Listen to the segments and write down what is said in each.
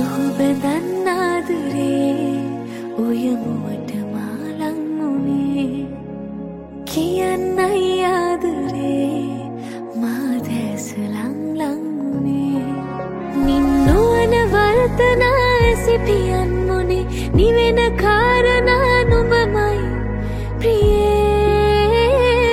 බඳන්නාදරේ ඔය මුවට මාලංගුනේ කියන්නයි ආදරේ මා දැස ලංලංගුනේ නින්නෝන වර්තනා සිපියන් මොනේ නිවෙන කාරණා නුඹමයි ප්‍රියේ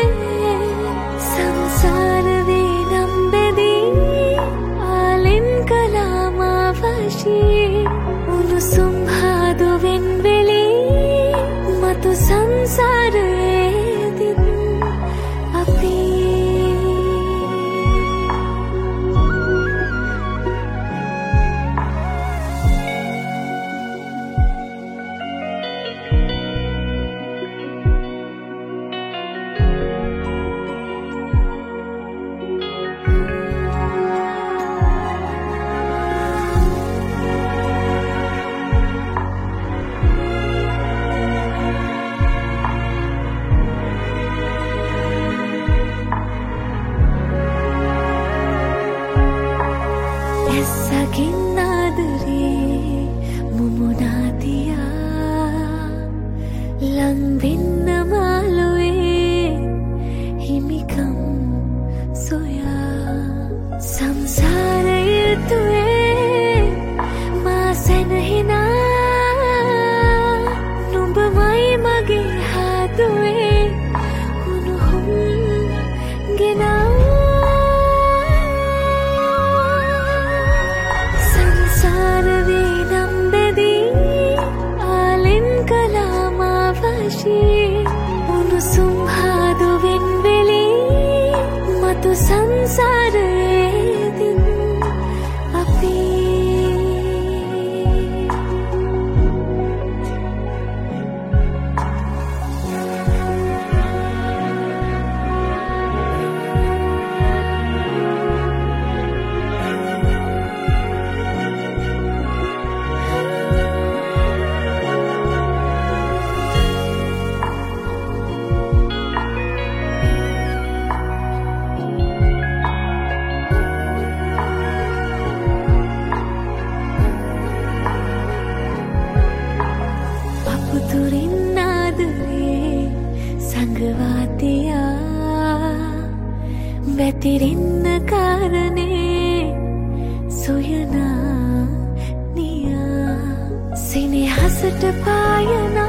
සංසාර වේනම් බෙදී ආලෙන් කලාමා වශී උණුසුම් හාදුවෙන් වෙලී මතු සංසාරයේදිත් අපි ඇස්සකින්නාදරේ මුමුණාතියා ලංවෙන්න මාලුවේ හිමිකම් සොයා සංසාරයතුවේ මා සැනහෙනා නුඹමයි මගේ හාදුවේ උණුහුම් ගෙනා උණුසුම් හාදුවෙන් වෙලී මතු සංසාරයේදිත් අපි පුතුරින්නාදරේ සංගවාතියා වැතිරින්න කාරණේ සොයනා නියා සිනහසට පායනා